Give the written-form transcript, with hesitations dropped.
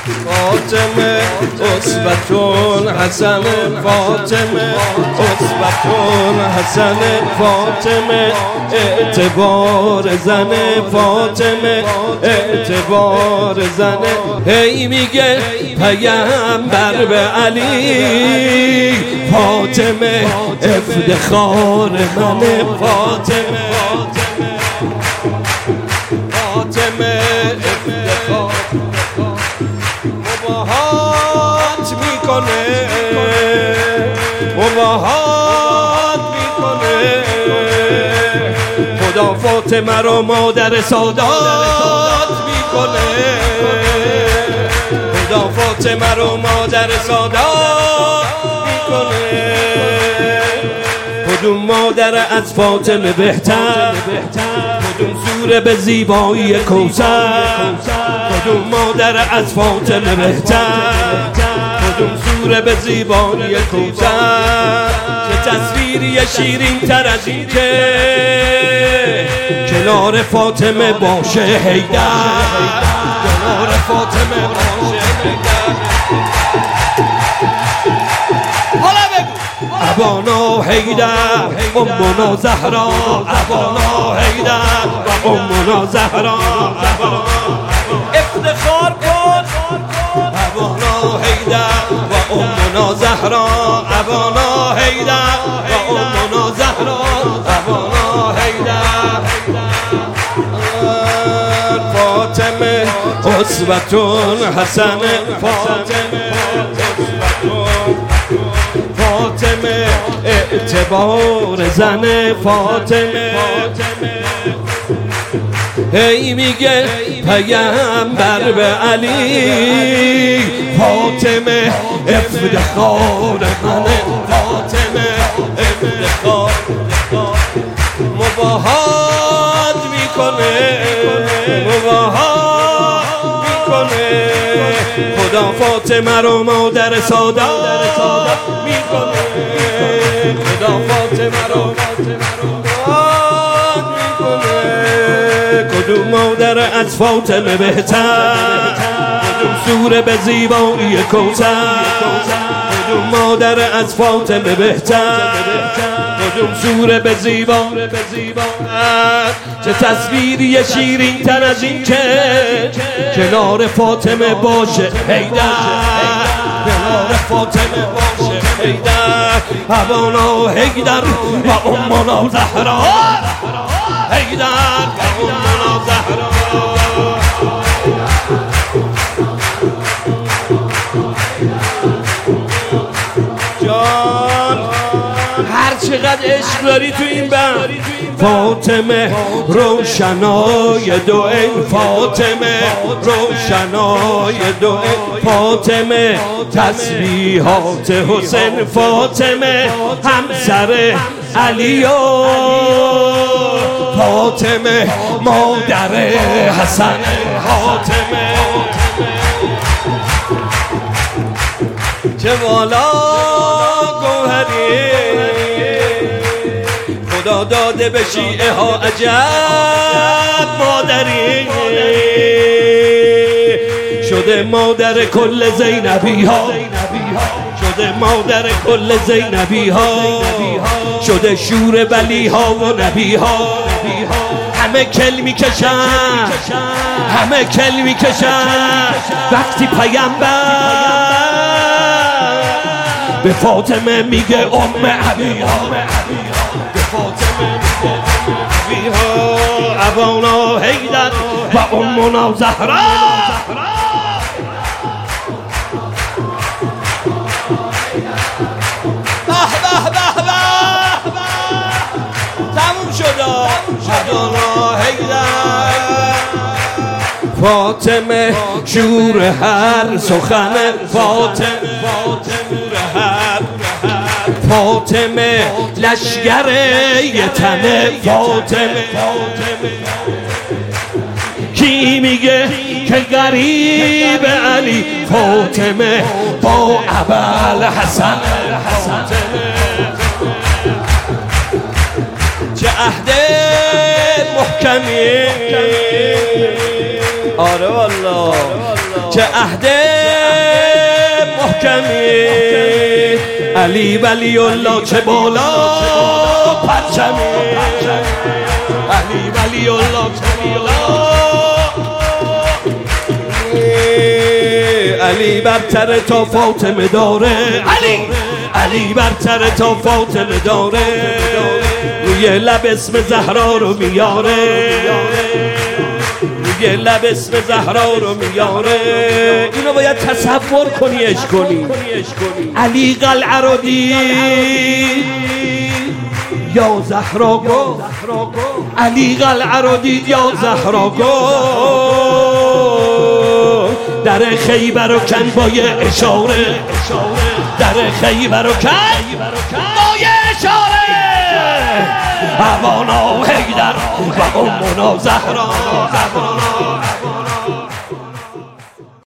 فاطمه عصبتون حسن فاطمه عصبتون حسن فاطمه اعتبار زن فاطمه اعتبار زن هی میگه پیامبر به علی فاطمه افتخار من فاطمه فاطمه افتخار مباهات میکنه مباهات میکنه خدا فاطمه رو مادر سادات میکنه خدا فاطمه رو مادر سادات میکنه کدوم مادر از فاطمه بهتر کدوم سوره به زیبایی کوثر کدوم مادر از فاطمه بهتر کدوم سوره به زیبایی کوثر چه تصویری شیرین تر از این که کنار فاطمه باشه حیدر کنار فاطمه باشه حیدر ابانا حیدر امنا زهرا ابانا حیدر و امنا زهرا افتخار کن ابانا حیدر و امنا زهرا ابانا حیدر و امنا زهرا ابانا حیدر فاطمه عصبتون حسن فاطمه فاطمه اعتبار زن فاطمه هی میگه پیامبر به علی فاطمه افتخار من فاطمه افتخار مباهات میکنه مباهات میکنه خدا فاطمه رو مادر سادات میکنه خدا فاطمه رو مادر میکنه کدوم مادر از فاطمه بهتر کدوم سوره به زیبایی کوثر کدوم مادر از فاطمه بهتر کدوم سوره به زیبا چه تصویری شیرین تر از این که کنار فاطمه باشه حیدر کنار فاطمه باشه حیدر ابانا حیدر و امنا زهرا حیدر و امنا زهرا جان هر چقدر عشق داری تو این بند فاطمه روشنای دو این فاطمه روشنای دو این فاطمه تسبیحات حسین فاطمه همسر علی و فاطمه مادر حسن فاطمه چه والا گوهری خدا داده به شیعه ها عجب مادری شده مادر کل زینبی ها شده مادر کل زینبی ها شده شور ولی ها و نبی ها همه کل میکشن همه کل میکشن وقتی پیامبر به فاطمه میگه ام علی ها به فاطمه میگه علی ها ابانا حیدر و امنا زهرا تموم شد ابانا حیدر فاطمه شور هر سخن فاطمه فاطمه لشگر یتن فاطمه کی میگه که غریب علی فاطمه با ابل حسن چه عهد محکمی آره والله چه عهد محکمی، علی ولی الله چه بالا پرچمی، علی ولی الله چه بالا، علی برتر تا فاطمه داره، علی برتر تا فاطمه داره، روی لب اسم زهرا رو میاره، روی لب اسم زهرا رو میاره. اینو باید تصور کنی، اش کنی. علی قلعه رو دید یا زهرا گفت، علی قلعه رو دید یا زهرا گفت، در خیبر و کن با یه اشاره، در خیبر و کن با یه اشاره، هوانا و حیدر و امنا زهرا.